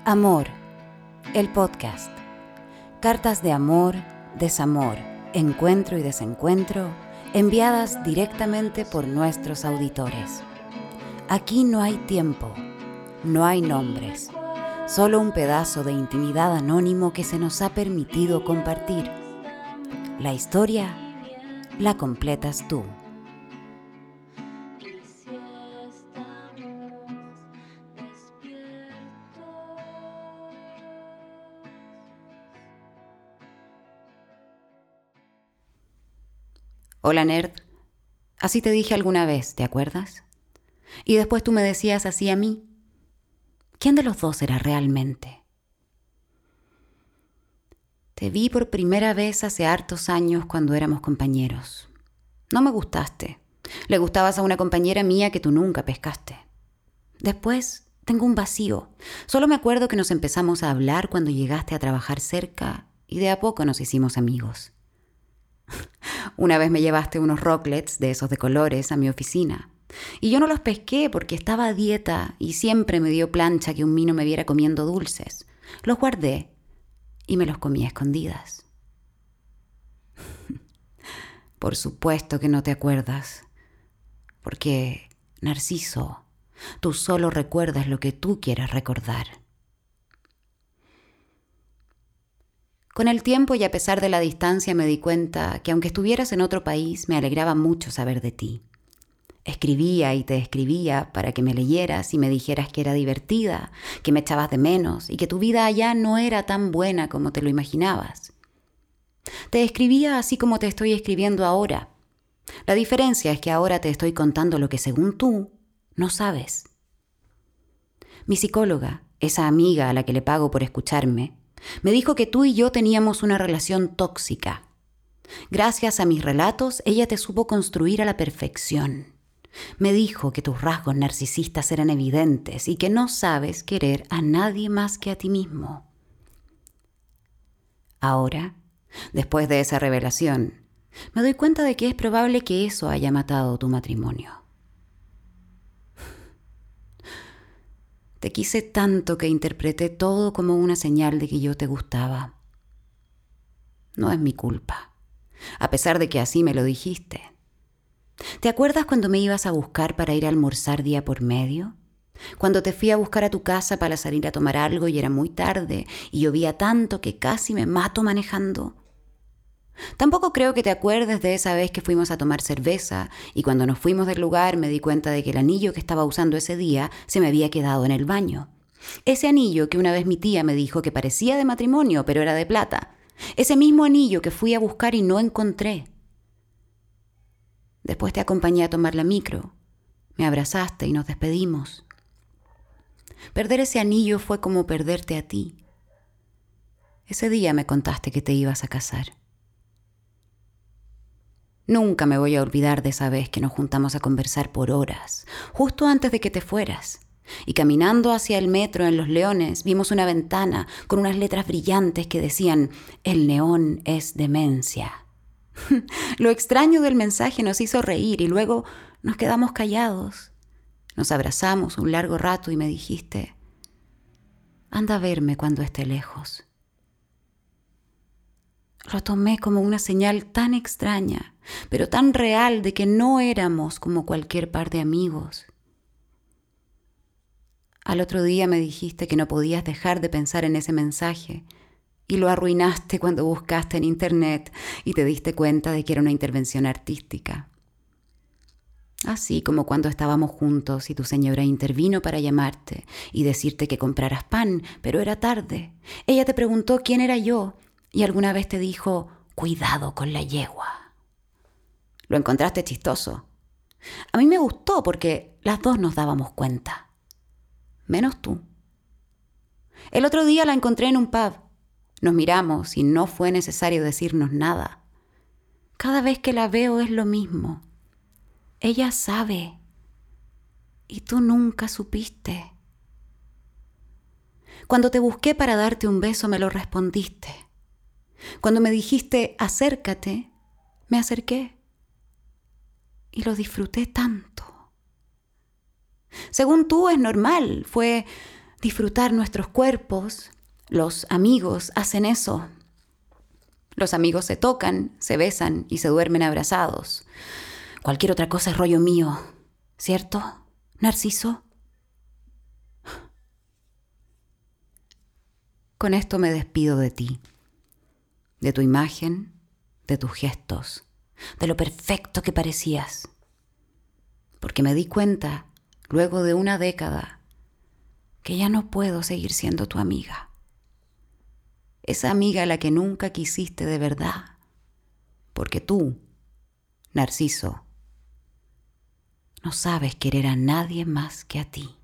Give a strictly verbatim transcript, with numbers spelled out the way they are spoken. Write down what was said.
Amor, el podcast. Cartas de amor, desamor, encuentro y desencuentro enviadas directamente por nuestros auditores. Aquí no hay tiempo, no hay nombres, solo un pedazo de intimidad anónimo que se nos ha permitido compartir. La historia la completas tú. Hola nerd, así te dije alguna vez, ¿te acuerdas? Y después tú me decías así a mí. ¿Quién de los dos era realmente? Te vi por primera vez hace hartos años cuando éramos compañeros. No me gustaste. Le gustabas a una compañera mía que tú nunca pescaste. Después tengo un vacío. Solo me acuerdo que nos empezamos a hablar cuando llegaste a trabajar cerca y de a poco nos hicimos amigos. Una vez me llevaste unos rocklets de esos de colores a mi oficina y yo no los pesqué porque estaba a dieta y siempre me dio plancha que un mino me viera comiendo dulces. Los guardé y me los comí a escondidas. Por supuesto que no te acuerdas, porque, Narciso, tú solo recuerdas lo que tú quieres recordar. Con el tiempo y a pesar de la distancia me di cuenta que aunque estuvieras en otro país, me alegraba mucho saber de ti. Escribía y te escribía para que me leyeras y me dijeras que era divertida, que me echabas de menos y que tu vida allá no era tan buena como te lo imaginabas. Te escribía así como te estoy escribiendo ahora. La diferencia es que ahora te estoy contando lo que según tú no sabes. Mi psicóloga, esa amiga a la que le pago por escucharme, me dijo que tú y yo teníamos una relación tóxica. Gracias a mis relatos, ella te supo construir a la perfección. Me dijo que tus rasgos narcisistas eran evidentes y que no sabes querer a nadie más que a ti mismo. Ahora, después de esa revelación, me doy cuenta de que es probable que eso haya matado tu matrimonio. Te quise tanto que interpreté todo como una señal de que yo te gustaba. No es mi culpa, a pesar de que así me lo dijiste. ¿Te acuerdas cuando me ibas a buscar para ir a almorzar día por medio? Cuando te fui a buscar a tu casa para salir a tomar algo y era muy tarde y llovía tanto que casi me mato manejando. Tampoco creo que te acuerdes de esa vez que fuimos a tomar cerveza y cuando nos fuimos del lugar me di cuenta de que el anillo que estaba usando ese día se me había quedado en el baño. Ese anillo que una vez mi tía me dijo que parecía de matrimonio, pero era de plata. Ese mismo anillo que fui a buscar y no encontré. Después te acompañé a tomar la micro. Me abrazaste y nos despedimos. Perder ese anillo fue como perderte a ti. Ese día me contaste que te ibas a casar. Nunca me voy a olvidar de esa vez que nos juntamos a conversar por horas, justo antes de que te fueras. Y caminando hacia el metro en Los Leones, vimos una ventana con unas letras brillantes que decían: «El neón es demencia». Lo extraño del mensaje nos hizo reír y luego nos quedamos callados. Nos abrazamos un largo rato y me dijiste: «Anda a verme cuando esté lejos». Lo tomé como una señal tan extraña, pero tan real de que no éramos como cualquier par de amigos. Al otro día me dijiste que no podías dejar de pensar en ese mensaje y lo arruinaste cuando buscaste en internet y te diste cuenta de que era una intervención artística. Así como cuando estábamos juntos y tu señora intervino para llamarte y decirte que compraras pan, pero era tarde. Ella te preguntó quién era yo y alguna vez te dijo: «Cuidado con la yegua». Lo encontraste chistoso. A mí me gustó porque las dos nos dábamos cuenta. Menos tú. El otro día la encontré en un pub. Nos miramos y no fue necesario decirnos nada. Cada vez que la veo es lo mismo. Ella sabe. Y tú nunca supiste. Cuando te busqué para darte un beso me lo respondiste. Cuando me dijiste acércate, me acerqué. Y lo disfruté tanto. Según tú es normal, fue disfrutar nuestros cuerpos. Los amigos hacen eso. Los amigos se tocan, se besan y se duermen abrazados. Cualquier otra cosa es rollo mío, ¿cierto, Narciso? Con esto me despido de ti, de tu imagen, de tus gestos, de lo perfecto que parecías. Porque me di cuenta, luego de una década, que ya no puedo seguir siendo tu amiga. Esa amiga a la que nunca quisiste de verdad. Porque tú, Narciso, no sabes querer a nadie más que a ti.